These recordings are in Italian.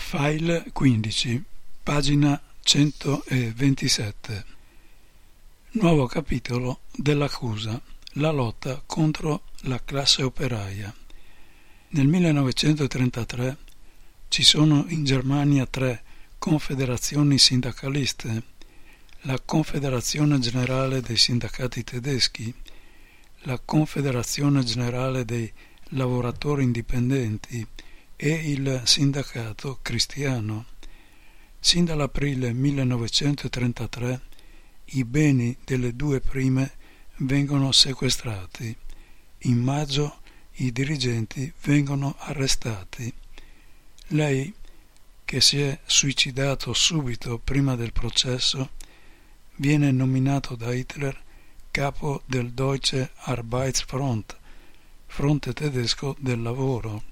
File 15, pagina 127. Nuovo capitolo dell'accusa, la lotta contro la classe operaia. Nel 1933 ci sono in Germania 3 confederazioni sindacaliste: la Confederazione Generale dei Sindacati Tedeschi, la Confederazione Generale dei Lavoratori Indipendenti e il Sindacato Cristiano. Sin dall'aprile 1933 i beni delle due prime vengono sequestrati. In maggio i dirigenti vengono arrestati. Lei, che si è suicidato subito prima del processo, viene nominato da Hitler capo del Deutsche Arbeitsfront, fronte tedesco del lavoro.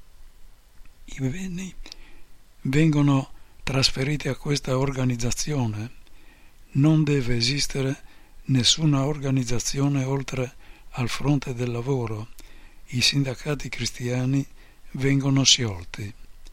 I beni vengono trasferiti a questa organizzazione. Non deve esistere nessuna organizzazione oltre al fronte del lavoro. I sindacati cristiani vengono sciolti.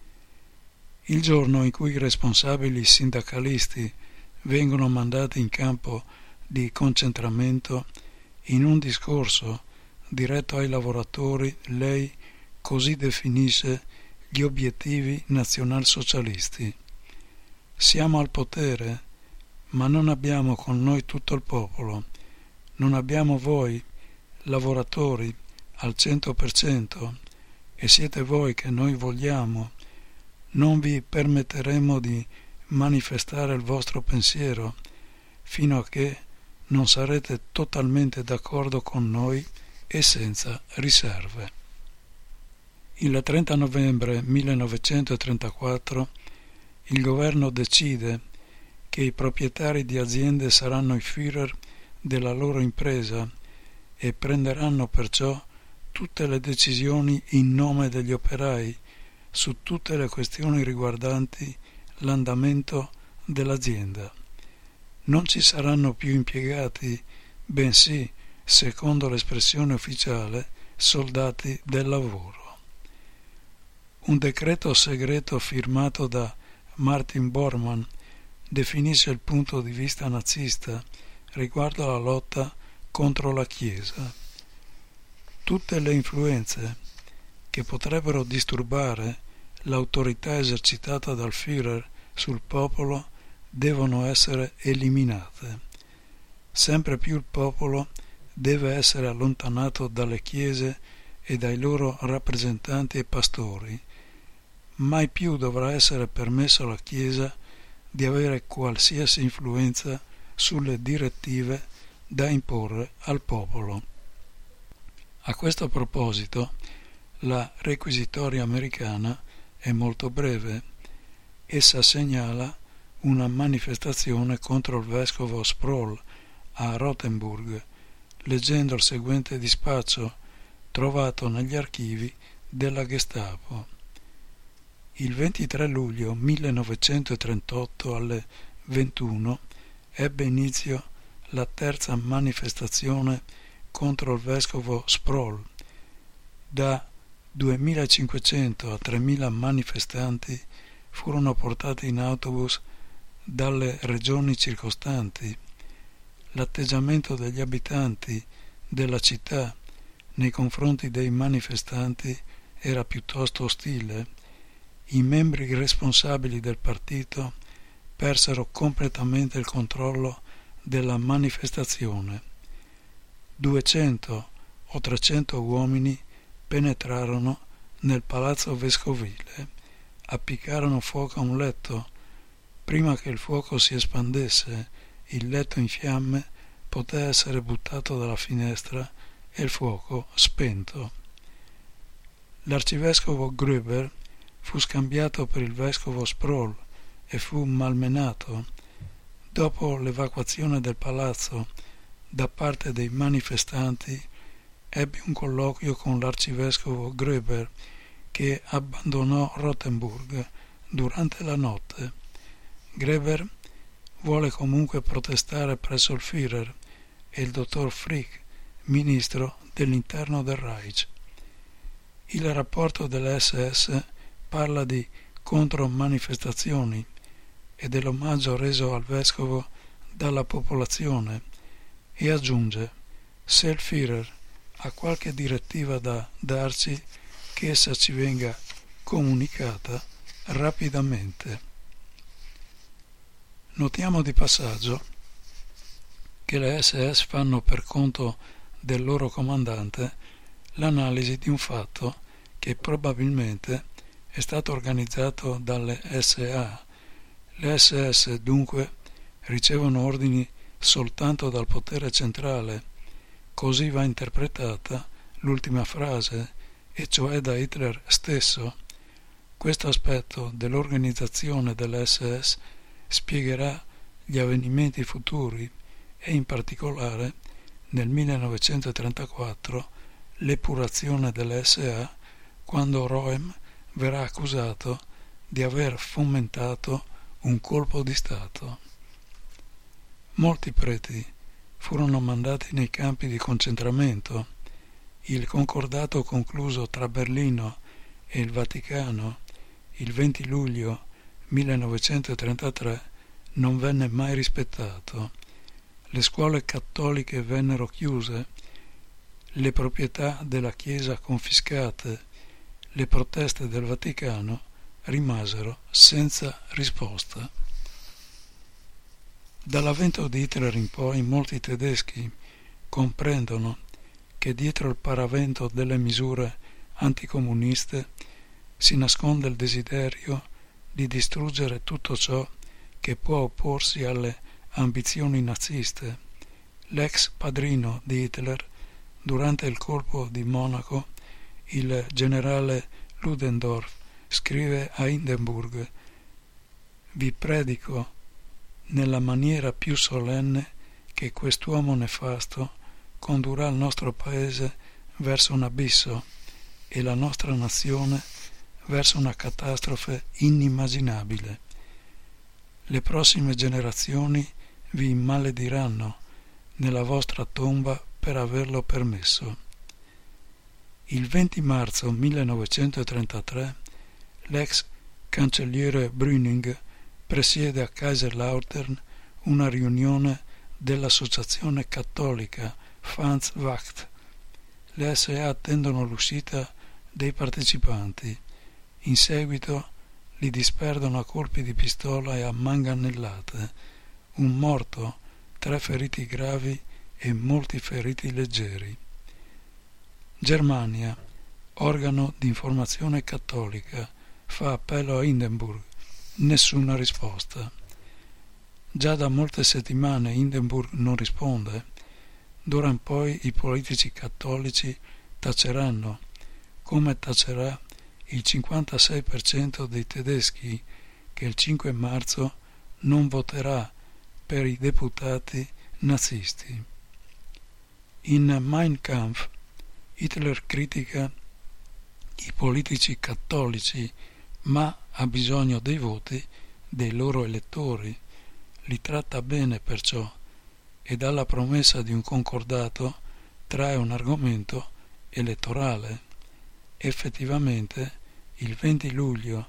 Il giorno in cui i responsabili sindacalisti vengono mandati in campo di concentramento, in un discorso diretto ai lavoratori, lei così definisce gli obiettivi nazionalsocialisti. Siamo al potere, ma non abbiamo con noi tutto il popolo. Non abbiamo voi, lavoratori, al 100%, e siete voi che noi vogliamo. Non vi permetteremo di manifestare il vostro pensiero fino a che non sarete totalmente d'accordo con noi e senza riserve. Il 30 novembre 1934 il governo decide che i proprietari di aziende saranno i Führer della loro impresa e prenderanno perciò tutte le decisioni in nome degli operai su tutte le questioni riguardanti l'andamento dell'azienda. Non ci saranno più impiegati, bensì, secondo l'espressione ufficiale, soldati del lavoro. Un decreto segreto firmato da Martin Bormann definisce il punto di vista nazista riguardo alla lotta contro la Chiesa. Tutte le influenze che potrebbero disturbare l'autorità esercitata dal Führer sul popolo devono essere eliminate. Sempre più il popolo deve essere allontanato dalle chiese e dai loro rappresentanti e pastori. Mai più dovrà essere permesso alla Chiesa di avere qualsiasi influenza sulle direttive da imporre al popolo. A questo proposito, la requisitoria americana è molto breve. Essa segnala una manifestazione contro il vescovo Sproul a Rothenburg, leggendo il seguente dispaccio trovato negli archivi della Gestapo. Il 23 luglio 1938 alle 21 ebbe inizio la terza manifestazione contro il vescovo Sproul. Da 2.500 a 3.000 manifestanti furono portati in autobus dalle regioni circostanti. L'atteggiamento degli abitanti della città nei confronti dei manifestanti era piuttosto ostile. I membri responsabili del partito persero completamente il controllo della manifestazione. 200 o 300 uomini penetrarono nel palazzo vescovile, appiccarono fuoco a un letto. Prima che il fuoco si espandesse, il letto in fiamme poté essere buttato dalla finestra e il fuoco spento. L'arcivescovo Gruber fu scambiato per il vescovo Sproul e fu malmenato. Dopo l'evacuazione del palazzo da parte dei manifestanti, ebbe un colloquio con l'arcivescovo Gruber, che abbandonò Rothenburg durante la notte. Gruber vuole comunque protestare presso il Führer e il dottor Frick, ministro dell'interno del Reich. Il rapporto dell'SS parla di contro manifestazioni e dell'omaggio reso al vescovo dalla popolazione, e aggiunge: se il Führer ha qualche direttiva da darci, che essa ci venga comunicata rapidamente. Notiamo di passaggio che le SS fanno per conto del loro comandante l'analisi di un fatto che probabilmente è stato organizzato dalle SA. Le SS dunque ricevono ordini soltanto dal potere centrale, così va interpretata l'ultima frase, e cioè da Hitler stesso. Questo aspetto dell'organizzazione delle SS spiegherà gli avvenimenti futuri e in particolare nel 1934 l'epurazione delle SA, quando Röhm verrà accusato di aver fomentato un colpo di Stato. Molti preti furono mandati nei campi di concentramento. Il concordato concluso tra Berlino e il Vaticano il 20 luglio 1933 non venne mai rispettato. Le scuole cattoliche vennero chiuse, le proprietà della Chiesa confiscate, le proteste del Vaticano rimasero senza risposta. Dall'avvento di Hitler in poi molti tedeschi comprendono che dietro il paravento delle misure anticomuniste si nasconde il desiderio di distruggere tutto ciò che può opporsi alle ambizioni naziste. L'ex padrino di Hitler, durante il colpo di Monaco, il generale Ludendorff, scrive a Hindenburg: vi predico nella maniera più solenne che quest'uomo nefasto condurrà il nostro paese verso un abisso e la nostra nazione verso una catastrofe inimmaginabile. Le prossime generazioni vi malediranno nella vostra tomba per averlo permesso. Il 20 marzo 1933 l'ex cancelliere Brüning presiede a Kaiserslautern una riunione dell'associazione cattolica Franz Wacht. Le SA attendono l'uscita dei partecipanti. In seguito li disperdono a colpi di pistola e a manganellate. Un morto, 3 feriti gravi e molti feriti leggeri. Germania, organo di informazione cattolica, fa appello a Hindenburg. Nessuna risposta. Già da molte settimane Hindenburg non risponde. D'ora in poi i politici cattolici taceranno, come tacerà il 56% dei tedeschi che il 5 marzo non voterà per i deputati nazisti. In Mein Kampf Hitler critica i politici cattolici, ma ha bisogno dei voti dei loro elettori, li tratta bene perciò, e dalla promessa di un concordato trae un argomento elettorale. Effettivamente, il 20 luglio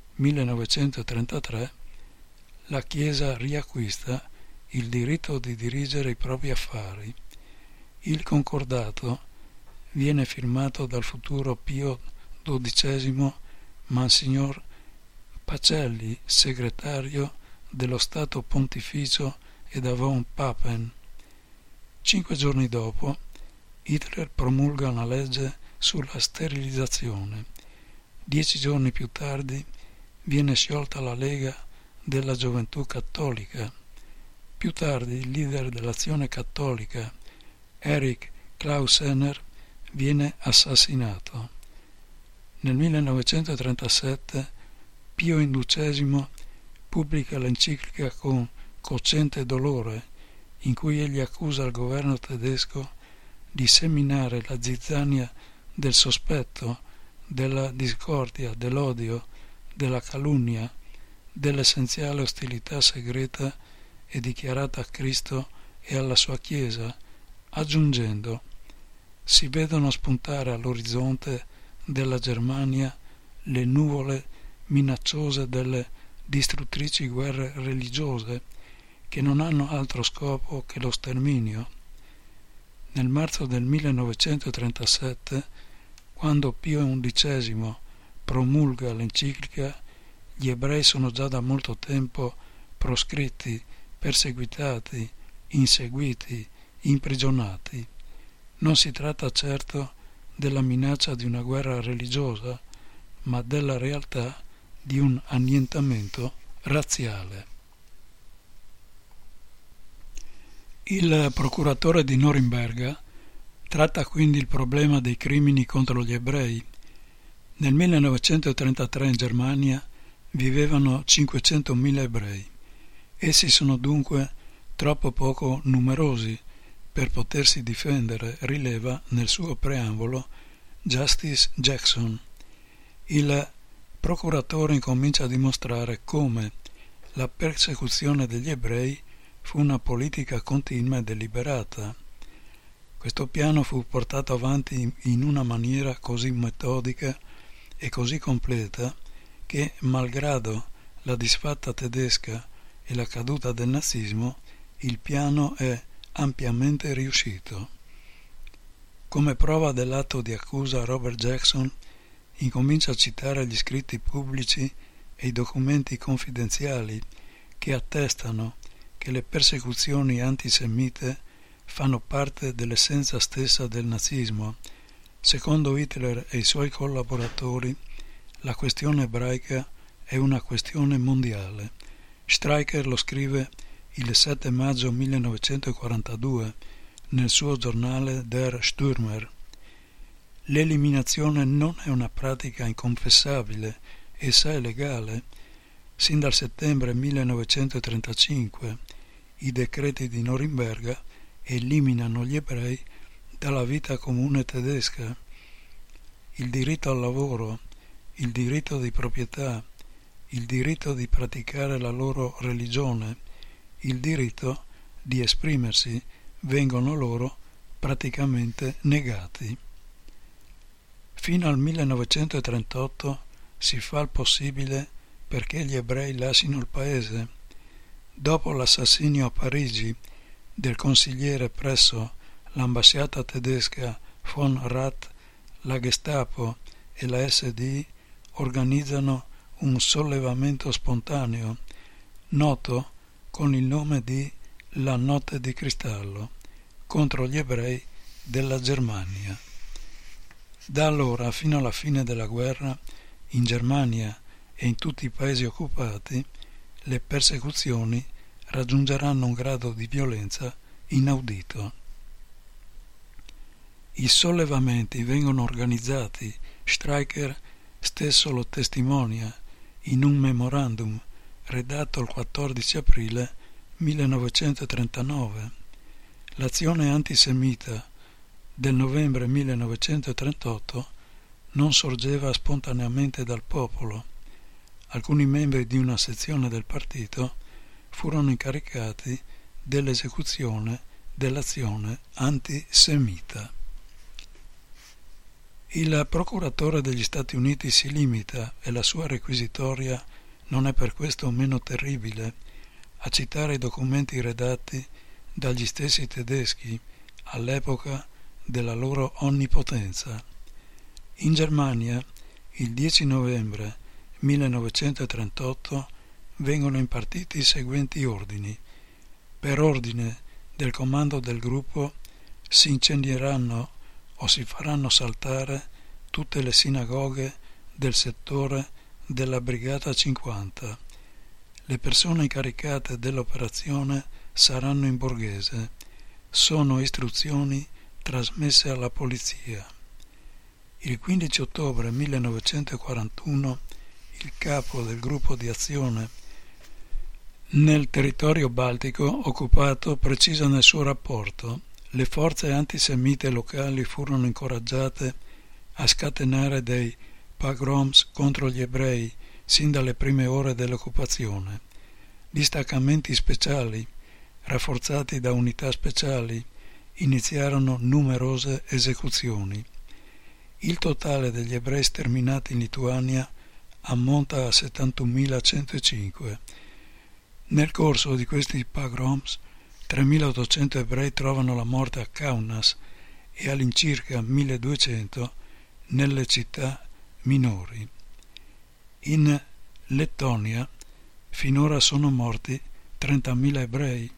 1933 la Chiesa riacquista il diritto di dirigere i propri affari. Il concordato viene firmato dal futuro Pio XII Monsignor Pacelli, segretario dello Stato Pontificio e da von Papen. 5 giorni dopo, Hitler promulga una legge sulla sterilizzazione. 10 giorni più tardi viene sciolta la Lega della Gioventù Cattolica. Più tardi il leader dell'Azione Cattolica, Erich Klausener, viene assassinato. Nel 1937 Pio XII pubblica l'enciclica con Cocente Dolore, in cui egli accusa il governo tedesco di seminare la zizzania del sospetto, della discordia, dell'odio, della calunnia, dell'essenziale ostilità segreta e dichiarata a Cristo e alla sua Chiesa, aggiungendo: si vedono spuntare all'orizzonte della Germania le nuvole minacciose delle distruttrici guerre religiose che non hanno altro scopo che lo sterminio. Nel marzo del 1937, quando Pio XI promulga l'enciclica, gli ebrei sono già da molto tempo proscritti, perseguitati, inseguiti, imprigionati. Non si tratta certo della minaccia di una guerra religiosa, ma della realtà di un annientamento razziale. Il procuratore di Norimberga tratta quindi il problema dei crimini contro gli ebrei. Nel 1933 in Germania vivevano 500.000 ebrei. Essi sono dunque troppo poco numerosi per potersi difendere, rileva nel suo preambolo Justice Jackson. Il procuratore incomincia a dimostrare come la persecuzione degli ebrei fu una politica continua e deliberata. Questo piano fu portato avanti in una maniera così metodica e così completa che, malgrado la disfatta tedesca e la caduta del nazismo, il piano è ampiamente riuscito. Come prova dell'atto di accusa, Robert Jackson incomincia a citare gli scritti pubblici e i documenti confidenziali che attestano che le persecuzioni antisemite fanno parte dell'essenza stessa del nazismo. Secondo Hitler e i suoi collaboratori, la questione ebraica è una questione mondiale. Streicher lo scrive il 7 maggio 1942 nel suo giornale Der Stürmer. L'eliminazione non è una pratica inconfessabile, essa è legale. Sin dal settembre 1935 i decreti di Norimberga eliminano gli ebrei dalla vita comune tedesca. Il diritto al lavoro, il diritto di proprietà, il diritto di praticare la loro religione, il diritto di esprimersi vengono loro praticamente negati. Fino al 1938 si fa il possibile perché gli ebrei lasciano il paese. Dopo l'assassinio a Parigi del consigliere presso l'ambasciata tedesca von Rath, la Gestapo e la SD organizzano un sollevamento spontaneo, noto con il nome di La Notte di Cristallo, contro gli ebrei della Germania. Da allora fino alla fine della guerra, in Germania e in tutti i paesi occupati, le persecuzioni raggiungeranno un grado di violenza inaudito. I sollevamenti vengono organizzati, Streicher stesso lo testimonia in un memorandum redatto il 14 aprile 1939. L'azione antisemita del novembre 1938 non sorgeva spontaneamente dal popolo. Alcuni membri di una sezione del partito furono incaricati dell'esecuzione dell'azione antisemita. Il procuratore degli Stati Uniti si limita, e la sua requisitoria non è per questo meno terribile, a citare i documenti redatti dagli stessi tedeschi all'epoca della loro onnipotenza. In Germania, il 10 novembre 1938, vengono impartiti i seguenti ordini. Per ordine del comando del gruppo si incendieranno o si faranno saltare tutte le sinagoghe del settore della Brigata 50. Le persone incaricate dell'operazione saranno in borghese. Sono istruzioni trasmesse alla polizia. Il 15 ottobre 1941 il capo del gruppo di azione nel territorio baltico occupato precisa nel suo rapporto: le forze antisemite locali furono incoraggiate a scatenare dei pogroms contro gli ebrei sin dalle prime ore dell'occupazione. Distaccamenti speciali, rafforzati da unità speciali, iniziarono numerose esecuzioni. Il totale degli ebrei sterminati in Lituania ammonta a 71.105. Nel corso di questi pogroms 3.800 ebrei trovano la morte a Kaunas e all'incirca 1.200 nelle città minori. In Lettonia finora sono morti 30.000 ebrei.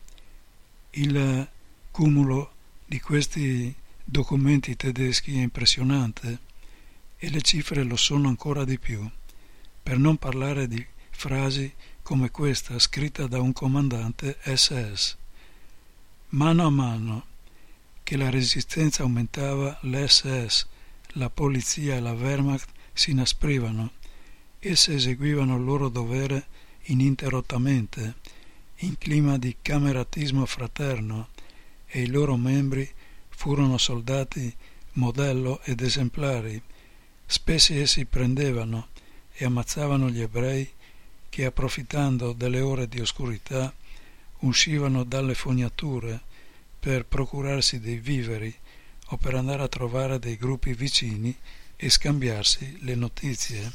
Il cumulo di questi documenti tedeschi è impressionante e le cifre lo sono ancora di più, per non parlare di frasi come questa scritta da un comandante SS. Mano a mano che la resistenza aumentava, le SS, la polizia e la Wehrmacht si inasprivano. Esse eseguivano il loro dovere ininterrottamente, in clima di cameratismo fraterno, e i loro membri furono soldati modello ed esemplari. Spesso essi prendevano e ammazzavano gli ebrei che, approfittando delle ore di oscurità, uscivano dalle fognature per procurarsi dei viveri o per andare a trovare dei gruppi vicini e scambiarsi le notizie.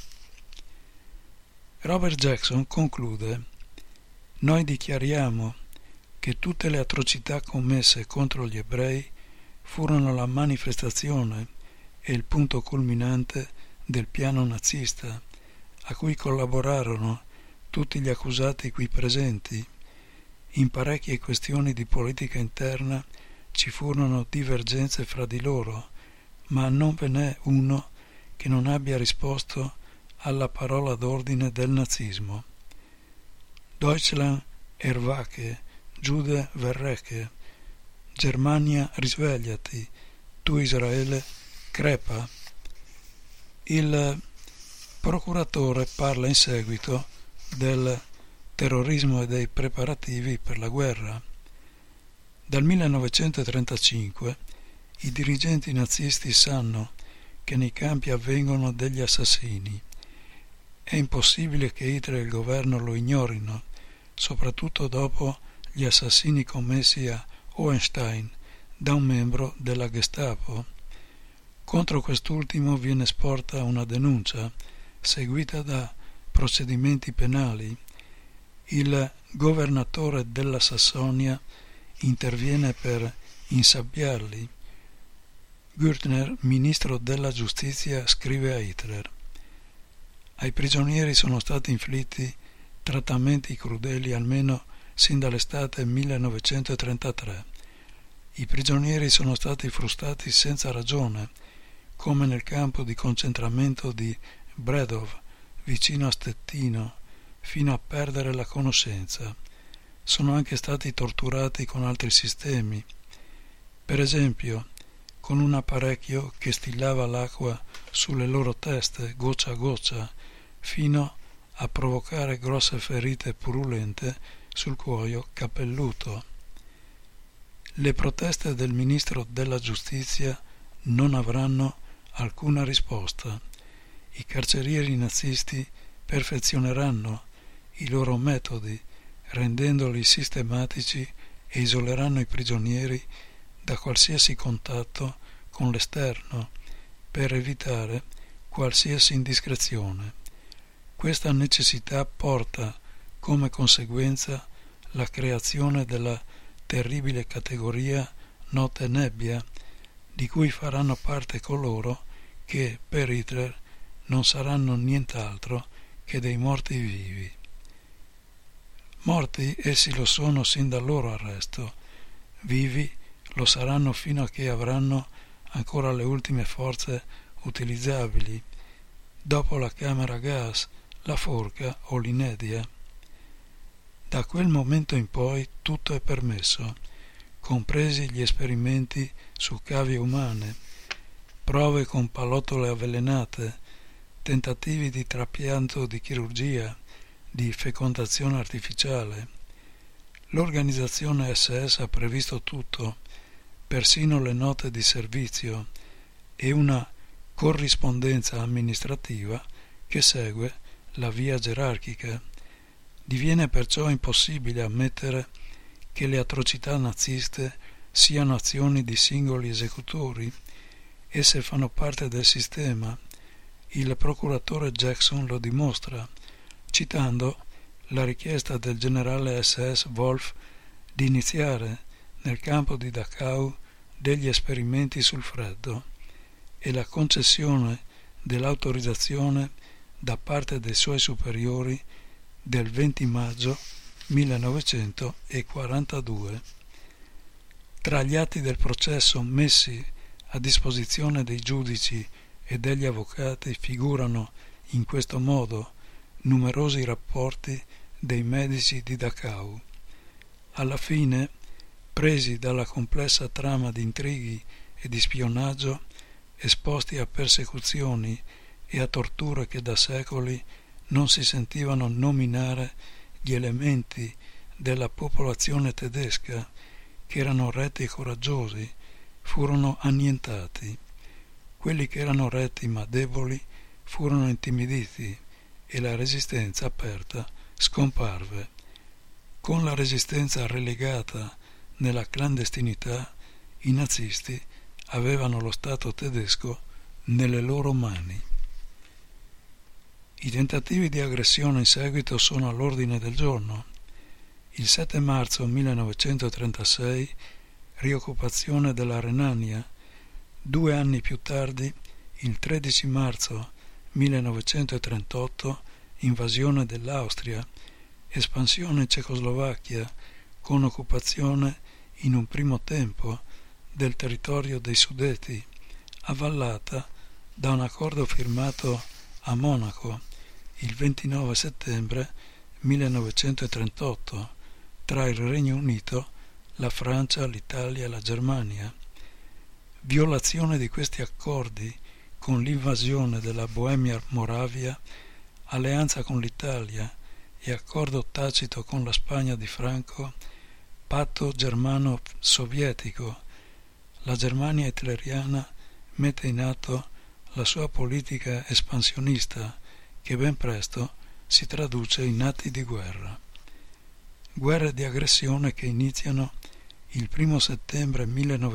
Robert Jackson conclude: «Noi dichiariamo che tutte le atrocità commesse contro gli ebrei furono la manifestazione e il punto culminante del piano nazista, a cui collaborarono tutti gli accusati qui presenti. In parecchie questioni di politica interna ci furono divergenze fra di loro, ma non ve n'è uno che non abbia risposto alla parola d'ordine del nazismo. Deutschland erwache, Giude verrecke, Germania risvegliati, tu Israele crepa». Il procuratore parla in seguito del terrorismo e dei preparativi per la guerra. Dal 1935 i dirigenti nazisti sanno che nei campi avvengono degli assassini. È impossibile che Hitler e il governo lo ignorino, soprattutto dopo gli assassini commessi a Hohenstein da un membro della Gestapo. Contro quest'ultimo viene sporta una denuncia, seguita da procedimenti penali. Il governatore della Sassonia interviene per insabbiarli. Gürtner, ministro della giustizia, scrive a Hitler: «Ai prigionieri sono stati inflitti trattamenti crudeli almeno sin dall'estate 1933. I prigionieri sono stati frustati senza ragione, come nel campo di concentramento di Bredov, vicino a Stettino, fino a perdere la conoscenza. Sono anche stati torturati con altri sistemi, per esempio con un apparecchio che stillava l'acqua sulle loro teste, goccia a goccia, fino a provocare grosse ferite purulente sul cuoio capelluto. Le proteste del ministro della giustizia non avranno alcuna risposta. I carcerieri nazisti perfezioneranno i loro metodi, rendendoli sistematici, e isoleranno i prigionieri da qualsiasi contatto con l'esterno per evitare qualsiasi indiscrezione. Questa necessità porta come conseguenza la creazione della terribile categoria nota nebbia, di cui faranno parte coloro che per Hitler non saranno nient'altro che dei morti vivi. Morti essi lo sono sin dal loro arresto, vivi lo saranno fino a che avranno ancora le ultime forze utilizzabili, dopo la camera a gas, la forca o l'inedia. Da quel momento in poi tutto è permesso, compresi gli esperimenti su cavie umane, prove con pallottole avvelenate, tentativi di trapianto di chirurgia, di fecondazione artificiale. L'organizzazione SS ha previsto tutto, persino le note di servizio e una corrispondenza amministrativa che segue la via gerarchica. Diviene perciò impossibile ammettere che le atrocità naziste siano azioni di singoli esecutori. Esse fanno parte del sistema. Il procuratore Jackson lo dimostra, citando la richiesta del generale SS Wolf di iniziare nel campo di Dachau degli esperimenti sul freddo e la concessione dell'autorizzazione da parte dei suoi superiori del 20 maggio 1942. Tra gli atti del processo messi a disposizione dei giudici e degli avvocati figurano in questo modo numerosi rapporti dei medici di Dachau. Alla fine, presi dalla complessa trama di intrighi e di spionaggio, esposti a persecuzioni e a torture che da secoli non si sentivano nominare gli elementi della popolazione tedesca, che erano retti e coraggiosi, furono annientati. Quelli che erano retti ma deboli furono intimiditi e la resistenza aperta scomparve. Con la resistenza relegata nella clandestinità, i nazisti avevano lo Stato tedesco nelle loro mani. I tentativi di aggressione in seguito sono all'ordine del giorno. Il 7 marzo 1936, rioccupazione della Renania. 2 anni più tardi, il 13 marzo 1938, invasione dell'Austria, espansione in Cecoslovacchia con occupazione in un primo tempo del territorio dei Sudeti, avvallata da un accordo firmato a Monaco il 29 settembre 1938 tra il Regno Unito, la Francia, l'Italia e la Germania. Violazione di questi accordi con l'invasione della Boemia-Moravia, alleanza con l'Italia e accordo tacito con la Spagna di Franco, patto germano-sovietico. La Germania hitleriana mette in atto la sua politica espansionista, che ben presto si traduce in atti di guerra. Guerre di aggressione che iniziano il 1 settembre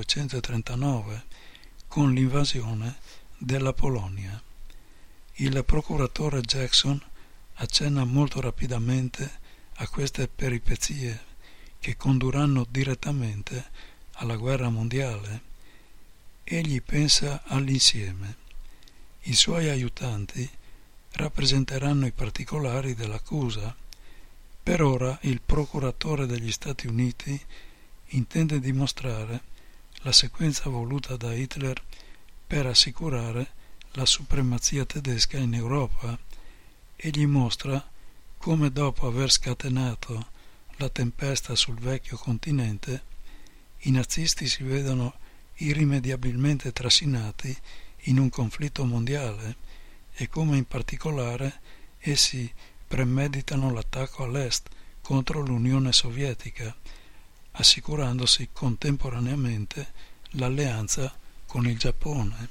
1939 con l'invasione della Polonia. Il procuratore Jackson accenna molto rapidamente a queste peripezie che condurranno direttamente alla guerra mondiale. Egli pensa all'insieme. I suoi aiutanti rappresenteranno i particolari dell'accusa. Per ora il procuratore degli Stati Uniti intende dimostrare la sequenza voluta da Hitler per assicurare la supremazia tedesca in Europa e gli mostra come dopo aver scatenato la tempesta sul vecchio continente i nazisti si vedono irrimediabilmente trascinati in un conflitto mondiale e come in particolare essi premeditano l'attacco all'est contro l'Unione Sovietica, assicurandosi contemporaneamente l'alleanza con il Giappone.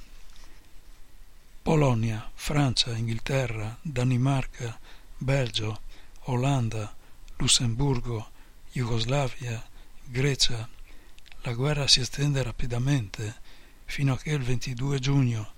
Polonia, Francia, Inghilterra, Danimarca, Belgio, Olanda, Lussemburgo, Jugoslavia, Grecia. La guerra si estende rapidamente fino a che il 22 giugno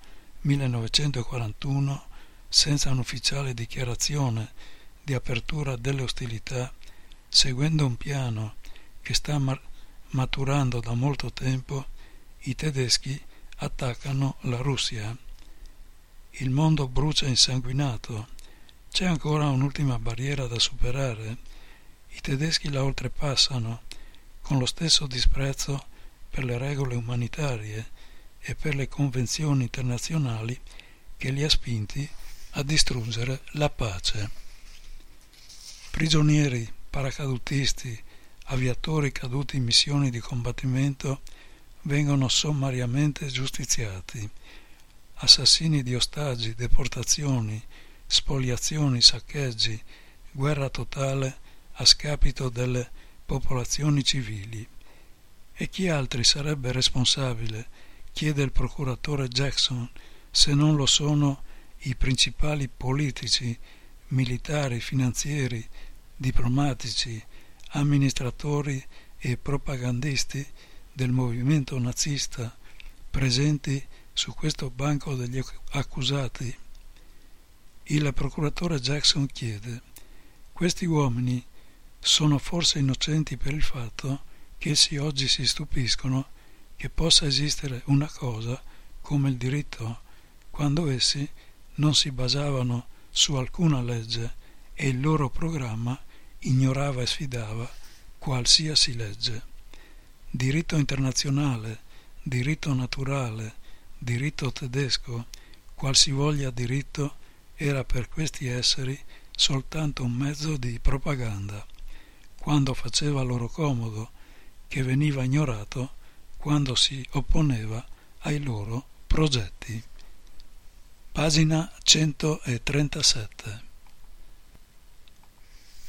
1941, senza un'ufficiale dichiarazione di apertura delle ostilità, seguendo un piano che sta maturando da molto tempo, i tedeschi attaccano la Russia. Il mondo brucia insanguinato. C'è ancora un'ultima barriera da superare. I tedeschi la oltrepassano con lo stesso disprezzo per le regole umanitarie e per le convenzioni internazionali che li ha spinti a distruggere la pace. Prigionieri, paracadutisti, aviatori caduti in missioni di combattimento vengono sommariamente giustiziati. Assassini di ostaggi, deportazioni, spoliazioni, saccheggi, guerra totale a scapito delle popolazioni civili. E chi altri sarebbe responsabile, chiede il procuratore Jackson, se non lo sono i principali politici, militari, finanzieri, diplomatici, amministratori e propagandisti del movimento nazista presenti su questo banco degli accusati. Il procuratore Jackson chiede: questi uomini sono forse innocenti per il fatto che essi oggi si stupiscono che possa esistere una cosa come il diritto, quando essi non si basavano su alcuna legge e il loro programma ignorava e sfidava qualsiasi legge. Diritto internazionale, diritto naturale, diritto tedesco, qualsivoglia diritto era per questi esseri soltanto un mezzo di propaganda, quando faceva loro comodo, che veniva ignorato quando si opponeva ai loro progetti. Pagina 137.